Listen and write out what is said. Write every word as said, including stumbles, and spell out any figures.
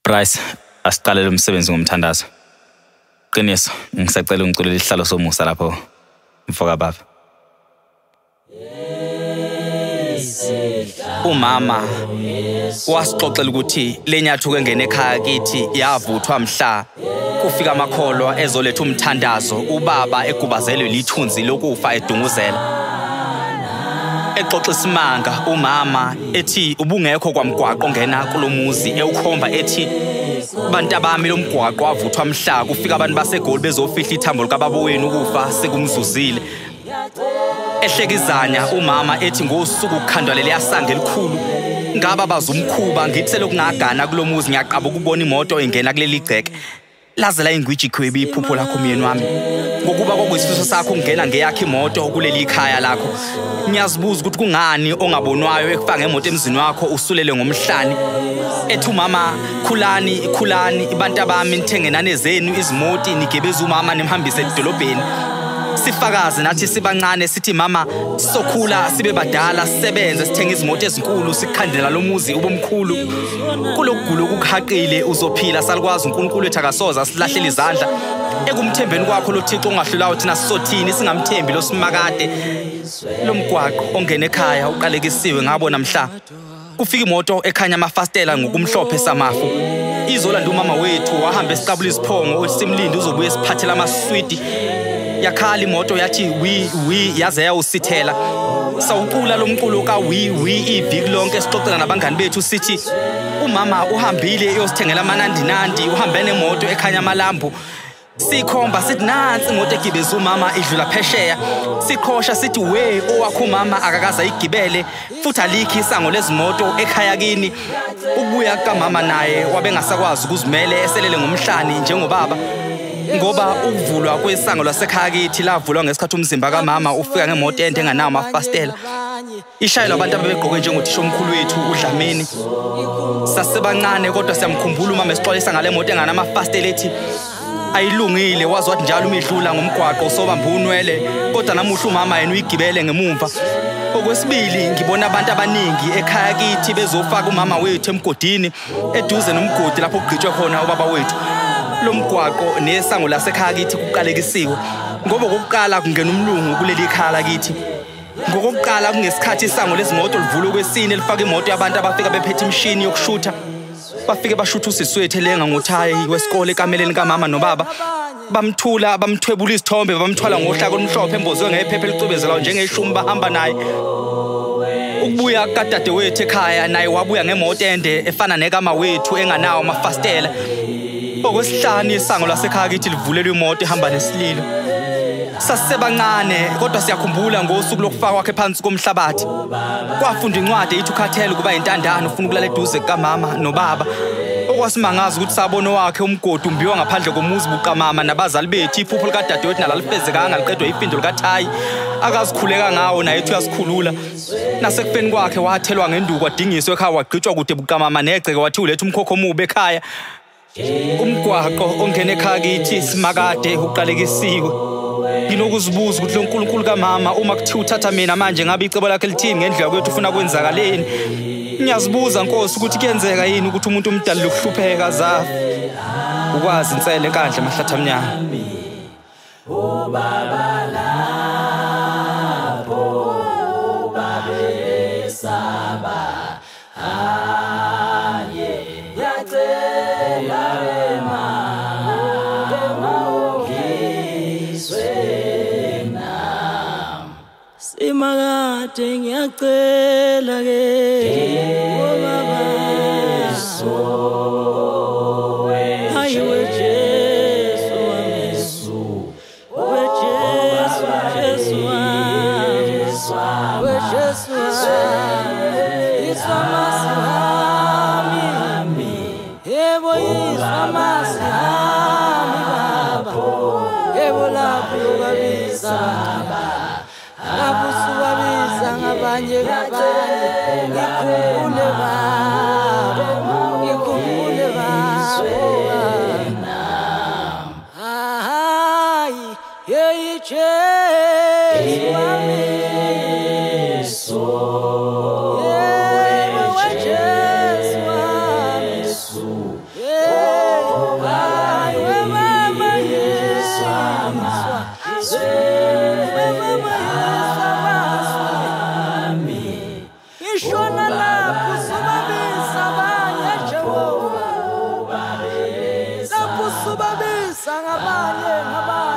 Bryce, asiqalele umsebenzi ngomthandazo. Qiniso, ngisacela ungiculela isihlalo somusa lapho mfoka baba. Umama wasixoxela ukuthi lenyathu kengene ekhaya kithi yavuthwa mhla kufika amakholwa ezoletha umthandazo, ubaba egubazelwe lithunzi lokufa edunguzela. Exoxa isimanga umama ethi ubungekho kwamgwaqo ngena kulomuzi ewukhomba ethi bantu abami lomgwaqo wavuthwa mhla kufika abantu baseGoli bezofihla ithambo likababa wenu ukufa sekumzuzile. Ehlekizanya umama ethi ngosuku ukukhandwalele yasange elikhulu ngaba bazumkhuba ngithi selokungagana kulomuzi ngiyaqaba ukubona imoto engena kuleli gceke lazela ingwiji khwebi iphupho lakho myeni wami ngokuba kokuyisifiso sakho ungena ngeyakhe imoto kuleli ikhaya lakho. Ngiyazibuza ukuthi kungani ongabonwayo ekufaka ngemoto emzini wakho usulele ngomhlani. Ethi umama khulani khulani abantu abami nithenge nane zenu izimoti nigebeza umama nimhambise edolobheni. Sifakaze nathi sibancane sithi mama sokhula sibe badala sisebenze sithenga izimoto ezinkulu sikhandela lo muzi ubomkhulu. Kulokugula okukhaqile uzophila salikwazi uNkulunkulu wethu akasoza silahlela izandla ekumthembeni kwakho lo Thixo ongahlulayo thina sisothini singamthembi lo simakade. Lo mgwaqo ongena ekhaya uqalekisiwe ngabona mhla kufika imoto ekhanya amafastela ngokumhlophe samafu. Izolanda umama wethu wahamba esiqabula isiphongo osimlindi uzobuye esiphathela amaswidi. Yakhala imoto yathi wi wi yaze yawusithela. Sawucula lo mculo ka wi wi iviki lonke esixoxela nabangani bethu sithi umama uhambile eyosithengela amanandi nandi uhambe nemoto ekhanya amalambu. Sikhomba sithi nansi imoto egibeza umama idlula phesheya. Siqhosha sithi we owakho umama akakaza igibele futhi alikhi isango lezimoto ekhaya kini. Ukubuya kaMama naye wabengasakwazi ukuzimele eselele ngomhlani njengobaba ngoba ukuvulwa kwesango lasekhaya kithi lavulwa ngesikhathi umzimba kaMama ufika ngemoto ende enganawo amafastela. Ishayela abantu ababegqoke njengothisha omkhulu wethu uDlamini. Sasebancane kodwa siyamkhumbula umama esixolisa ngale moto engana amafastela ethi ayilungile wazi njalo umidlula ngomgwaqo usobamba unwele kodwa namuhla umama yena uyigibele ngemumva. Okwesibili ngibona abantu abaningi ekhaya kithi bezofaka umama wethu emgodini eduze nomgodi lapho kugqitshwe khona ubaba wethu. Lo mgwaqo nesango lasekhaya kithi kuqalekisiwe ngoba kokuqala kungena umlungu kuleli ikhala kithi. Ngokuqala kungesikhathi isango lezimoto livulwe kwesine lifaka imoto yabantu abafika bephethe imshini yokushutha. Bafike bashutha usiswethu elenga ngothayi wesikole ekameleni kaMama nobaba. Bamthula bamthwebula isithombe bamthwala ngohlaka olumhlophe embozwe ngephepha elicwebezelayo njengeshumi bahamba naye. Ukubuya kadade wethu ekhaya naye wabuya ngemoto ende efana nekama wethu enganawo amafastela. Okwesihlanu isango lasekhaya kithi livulelwe imoto ehamba nesililo. Sasebancane kodwa siyakhumbula ngosuku lokufaka kwakhe phansi komhlabathi. Kwafunda incwadi ethi ukhathele kuba intandane ufuna ukulala eduze kaMama nobaba. Okwasimangaza ukuthi sabona wakhe umgodi umbiwa ngaphandle komuzi buqamama nabazali bethu iphupho likadade wethu nalalifezekanga liqedwe ifindo likaThayi akazikhuleka ngawo naye ethi uyasikhulula. Nasekufeni kwakhe wathelwa ngenduku wadingiswa ekhaya wagqitshwa kude buqamama negceke wathi ulethe umkhokho omubi ekhaya. Umgwaqo ongena ekhaya kithi simakade uqalekisiwe. Nginokuzibuza ukuthi lo uNkulunkulu kaMama uma kuthiwa uthatha mina manje ngabe icebo lakhe lithini ngendlela kwethu ufuna kwenzakaleni. Ngiyazibuza Nkosi ukuthi kuyenzeka yini ukuthi umuntu omdala lokuhlupheka za ukwazi insele enkandla emahlatha amnyama. Ubaba lapho babesaba aye yacela ema Imakade ngiyacela ke obaba so hayi we Jesu Yesu we Jesu Jesu we Jesu isamasi yebo isamasi baba yebo lapho babisaba Abusuwabiza ngabanye ngabanye ngikhumbule baba ngikhumbule baba hayi hey Jesu Yesu Yesu Yesu sangabanye ngabanye